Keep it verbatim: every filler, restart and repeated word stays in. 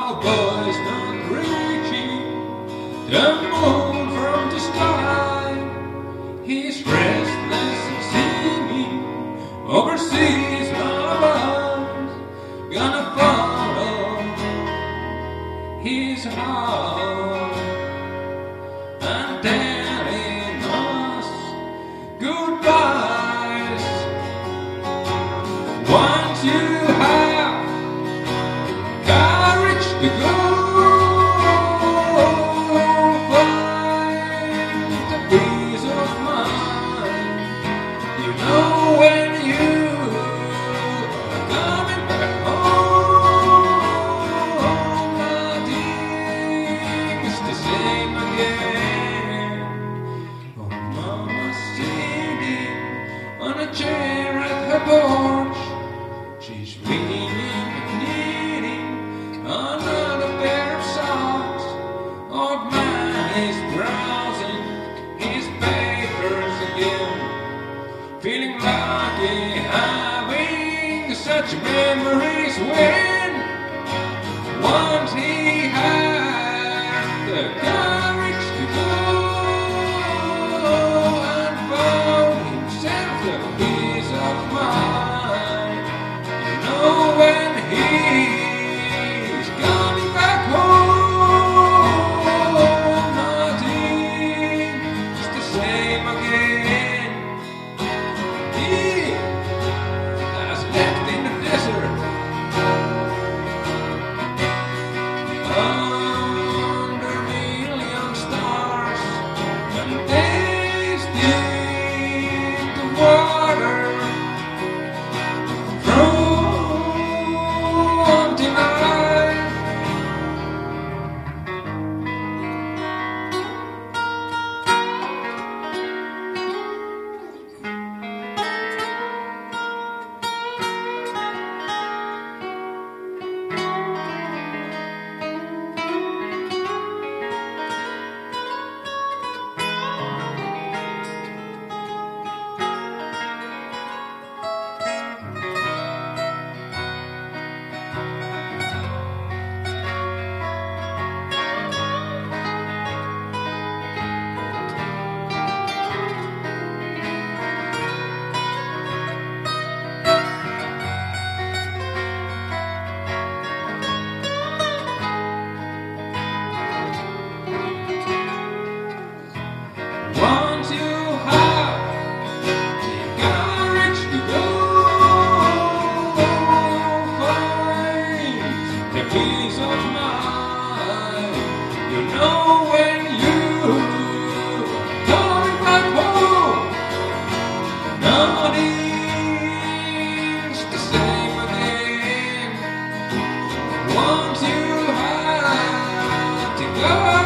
cowboys not reaching the moon from the sky. He's restless and singing overseas lullabies, gonna follow his heart and telling us goodbyes. Once you have courage to go, find the peace of mind. You know when you are coming back home, nothing is the same again. Oh, Mama's sitting on a chair at her porch. She's reading and knitting another pair of socks. Old man is browsing his papers again, feeling lucky having such memories when once he had the courage to go and found himself the peace of mind. You know when he's coming back home, nothing is the same again. He has left in the desert under a million stars and tasting the water from tonight. Once you have the courage to go, find the peace of mind. You know when you coming back home, nothing's the same again. Once you have to go.